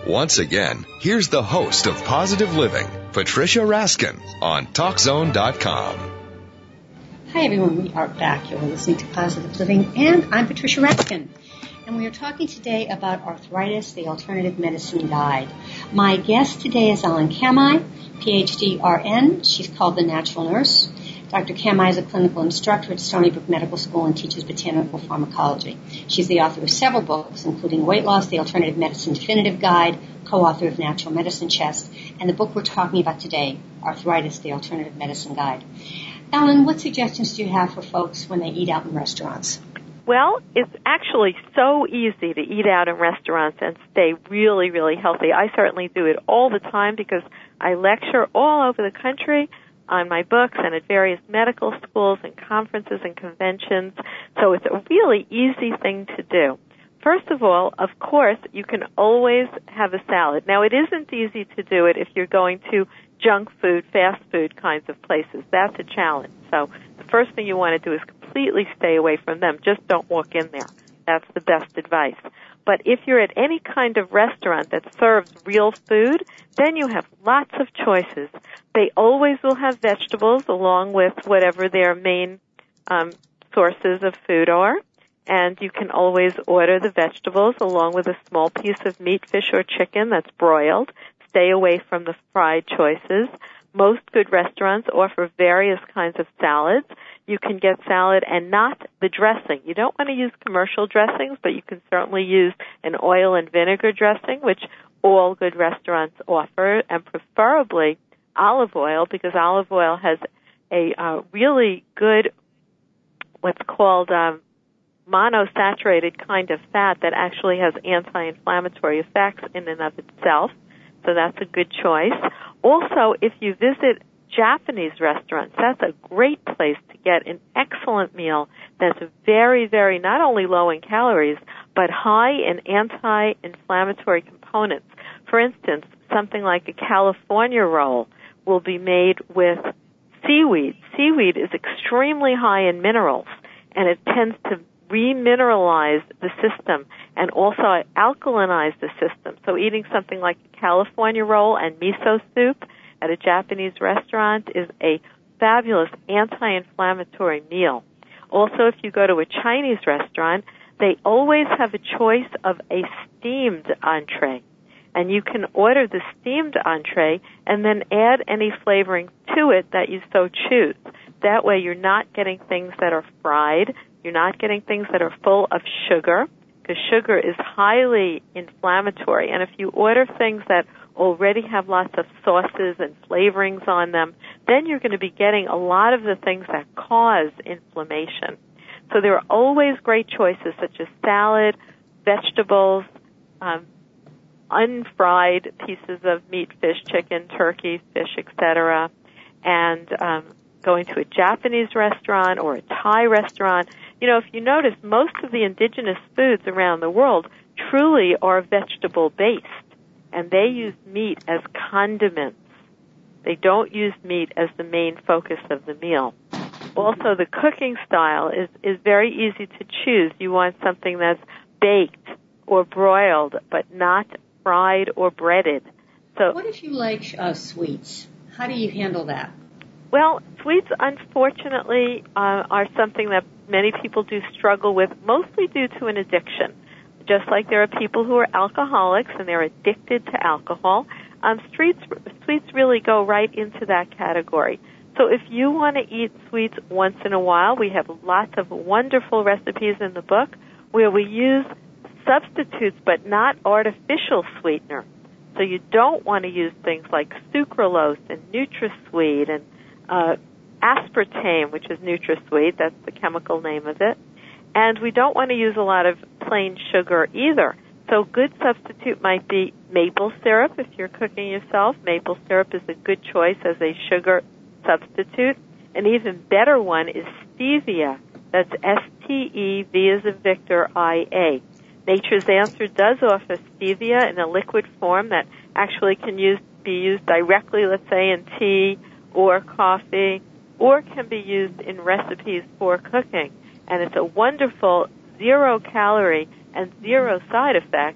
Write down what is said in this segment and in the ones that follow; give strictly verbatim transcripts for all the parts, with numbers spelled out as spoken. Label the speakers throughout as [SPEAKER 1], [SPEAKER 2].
[SPEAKER 1] Once again, here's the host of Positive Living, Patricia Raskin, on Talk Zone dot com.
[SPEAKER 2] Hi everyone, we are back. You're listening to Positive Living, and I'm Patricia Raskin. And we are talking today about arthritis, the alternative medicine guide. My guest today is Ellen Kamai, P H D R N. She's called the Natural Nurse. Doctor Kamai is a clinical instructor at Stony Brook Medical School and teaches botanical pharmacology. She's the author of several books, including Weight Loss, the Alternative Medicine Definitive Guide, co-author of Natural Medicine Chest, and the book we're talking about today, Arthritis, the Alternative Medicine Guide. Ellen, what suggestions do you have for folks when they eat out in restaurants?
[SPEAKER 3] Well, it's actually so easy to eat out in restaurants and stay really, really healthy. I certainly do it all the time because I lecture all over the country on my books and at various medical schools and conferences and conventions. So it's a really easy thing to do. First of all, of course, you can always have a salad. Now, it isn't easy to do it if you're going to junk food, fast food kinds of places. That's a challenge. So the first thing you want to do is completely stay away from them. Just don't walk in there. That's the best advice. But if you're at any kind of restaurant that serves real food, then you have lots of choices. They always will have vegetables along with whatever their main um, sources of food are. And you can always order the vegetables along with a small piece of meat, fish, or chicken that's broiled. Stay away from the fried choices. Most good restaurants offer various kinds of salads. You can get salad and not the dressing. You don't want to use commercial dressings, but you can certainly use an oil and vinegar dressing, which all good restaurants offer, and preferably olive oil, because olive oil has a uh, really good, what's called um, monosaturated kind of fat that actually has anti-inflammatory effects in and of itself. So that's a good choice. Also, if you visit Japanese restaurants, that's a great place to get an excellent meal that's very, very not only low in calories, but high in anti-inflammatory components. For instance, something like a California roll will be made with seaweed. Seaweed is extremely high in minerals, and it tends to remineralize the system and also alkalinize the system. So eating something like a California roll and miso soup at a Japanese restaurant is a fabulous anti-inflammatory meal. Also, if you go to a Chinese restaurant, they always have a choice of a steamed entree. And you can order the steamed entree and then add any flavoring to it that you so choose. That way you're not getting things that are fried. You're not getting things that are full of sugar, because sugar is highly inflammatory. And if you order things that already have lots of sauces and flavorings on them, then you're going to be getting a lot of the things that cause inflammation. So there are always great choices such as salad, vegetables, um, unfried pieces of meat, fish, chicken, turkey, fish, et cetera, and um, going to a Japanese restaurant or a Thai restaurant. You know, if you notice, most of the indigenous foods around the world truly are vegetable-based, and they use meat as condiments. They don't use meat as the main focus of the meal. Also, the cooking style is, is very easy to choose. You want something that's baked or broiled, but not fried or breaded. So,
[SPEAKER 2] what if you like uh, sweets? How do you handle that?
[SPEAKER 3] Well, sweets, unfortunately, uh, are something that many people do struggle with, mostly due to an addiction. Just like there are people who are alcoholics and they're addicted to alcohol, um, streets, sweets really go right into that category. So if you want to eat sweets once in a while, we have lots of wonderful recipes in the book where we use substitutes but not artificial sweetener. So you don't want to use things like sucralose and NutraSweet and uh, aspartame, which is NutraSweet. That's the chemical name of it. And we don't want to use a lot of plain sugar either. So good substitute might be maple syrup. If you're cooking yourself, maple syrup is a good choice as a sugar substitute. An even better one is stevia. That's S T E V as in Victor, I A. Nature's Answer does offer stevia in a liquid form that actually can use, be used directly, let's say, in tea or coffee, or can be used in recipes for cooking. And it's a wonderful zero-calorie and zero side effect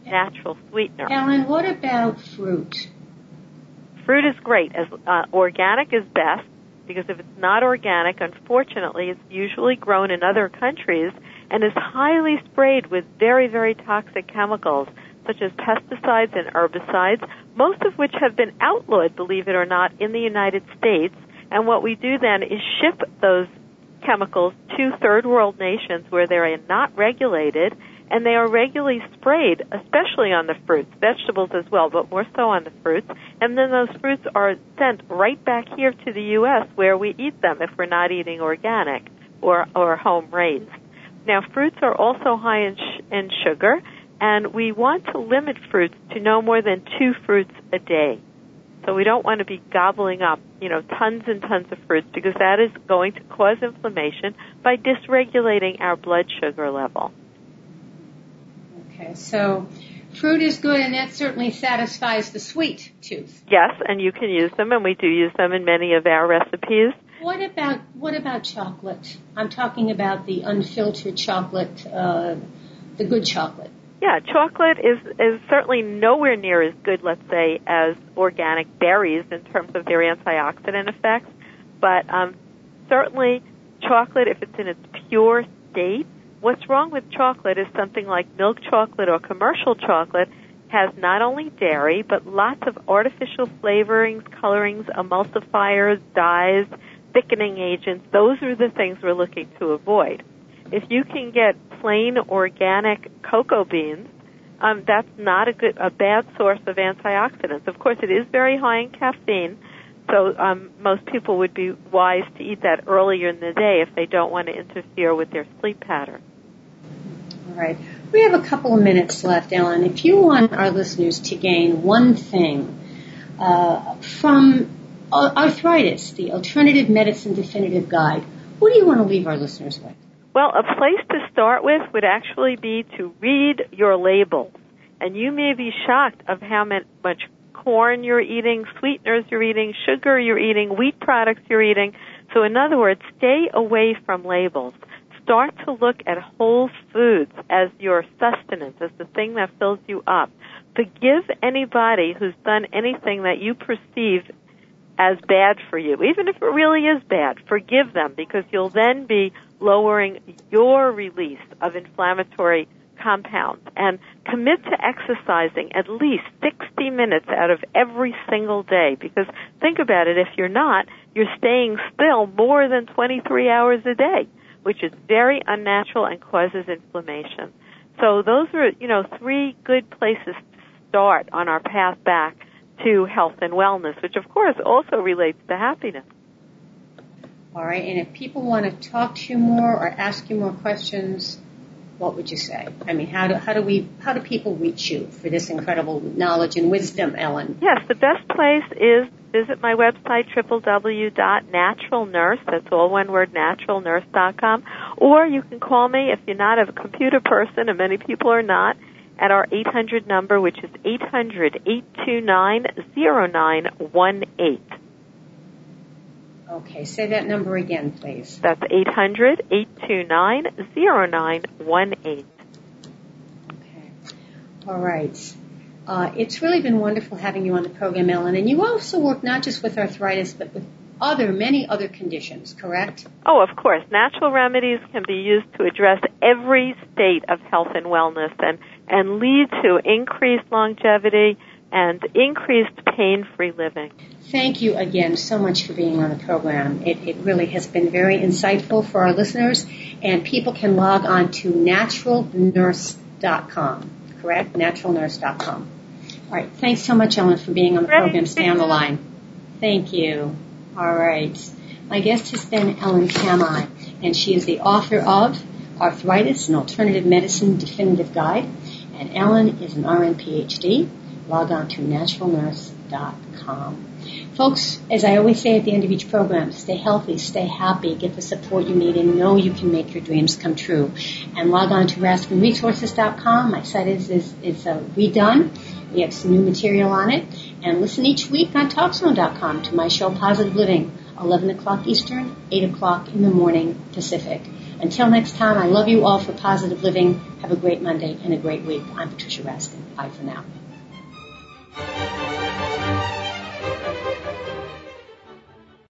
[SPEAKER 3] natural sweetener.
[SPEAKER 2] Ellen, what about fruit?
[SPEAKER 3] Fruit is great. As uh, organic is best, because if it's not organic, unfortunately, it's usually grown in other countries and is highly sprayed with very, very toxic chemicals, such as pesticides and herbicides, most of which have been outlawed, believe it or not, in the United States. And what we do then is ship those chemicals to third world nations where they are not regulated, and they are regularly sprayed, especially on the fruits, vegetables as well, but more so on the fruits. And then those fruits are sent right back here to the U S where we eat them if we're not eating organic or, or home raised. Now, fruits are also high in, sh- in sugar, and we want to limit fruits to no more than two fruits a day. So we don't want to be gobbling up, you know, tons and tons of fruits, because that is going to cause inflammation by dysregulating our blood sugar level.
[SPEAKER 2] Okay, so fruit is good, and that certainly satisfies the sweet tooth.
[SPEAKER 3] Yes, and you can use them, and we do use them in many of our recipes.
[SPEAKER 2] What about what about chocolate? I'm talking about the unfiltered chocolate, uh, the good chocolate.
[SPEAKER 3] Yeah, chocolate is, is certainly nowhere near as good, let's say, as organic berries in terms of their antioxidant effects. But um, certainly chocolate, if it's in its pure state, what's wrong with chocolate is something like milk chocolate or commercial chocolate has not only dairy, but lots of artificial flavorings, colorings, emulsifiers, dyes, thickening agents. Those are the things we're looking to avoid. If you can get plain organic cocoa beans, um, that's not a good, a bad source of antioxidants. Of course, it is very high in caffeine, so um, most people would be wise to eat that earlier in the day if they don't want to interfere with their sleep pattern.
[SPEAKER 2] All right. We have a couple of minutes left, Ellen. If you want our listeners to gain one thing uh, from Arthritis, the Alternative Medicine Definitive Guide, what do you want to leave our listeners with?
[SPEAKER 3] Well, a place to start with would actually be to read your labels. And you may be shocked of how much corn you're eating, sweeteners you're eating, sugar you're eating, wheat products you're eating. So in other words, stay away from labels. Start to look at whole foods as your sustenance, as the thing that fills you up. Forgive anybody who's done anything that you perceive as bad for you, even if it really is bad. Forgive them, because you'll then be lowering your release of inflammatory compounds. And commit to exercising at least sixty minutes out of every single day, because think about it, if you're not, you're staying still more than twenty-three hours a day, which is very unnatural and causes inflammation. So those are, you know, three good places to start on our path back to health and wellness, which of course also relates to happiness.
[SPEAKER 2] All right, and if people want to talk to you more or ask you more questions, what would you say? I mean, how do how do we how do people reach you for this incredible knowledge and wisdom, Ellen?
[SPEAKER 3] Yes, the best place is visit my website, w w w dot natural nurse, that's all one word, natural nurse dot com, or you can call me if you're not a computer person, and many people are not, at our eight hundred number, which is eight hundred, eight two nine, zero nine one eight.
[SPEAKER 2] Okay, say that number again, please.
[SPEAKER 3] That's eight hundred, eight two nine, zero nine one eight.
[SPEAKER 2] Okay. All right. Uh, it's really been wonderful having you on the program, Ellen. And you also work not just with arthritis, but with other, many other conditions, correct?
[SPEAKER 3] Oh, of course. Natural remedies can be used to address every state of health and wellness and, and lead to increased longevity and increased pain-free living.
[SPEAKER 2] Thank you again so much for being on the program. It, it really has been very insightful for our listeners, and people can log on to natural nurse dot com, correct? natural nurse dot com. All right. Thanks so much, Ellen, for being on the
[SPEAKER 3] Ready?
[SPEAKER 2] program. Stay on the line. Thank you. All right. My guest has been Ellen Kamhi, and she is the author of Arthritis, an Alternative Medicine Definitive Guide. And Ellen is an R N P H D. Log on to natural nurse dot com. Folks, as I always say at the end of each program, stay healthy, stay happy, get the support you need, and know you can make your dreams come true. And log on to raskin resources dot com. My site is, is, is uh, redone. We have some new material on it. And listen each week on talk zone dot com to my show, Positive Living, eleven o'clock Eastern, eight o'clock in the morning Pacific. Until next time, I love you all for positive living. Have a great Monday and a great week. I'm Patricia Raskin. Bye for now.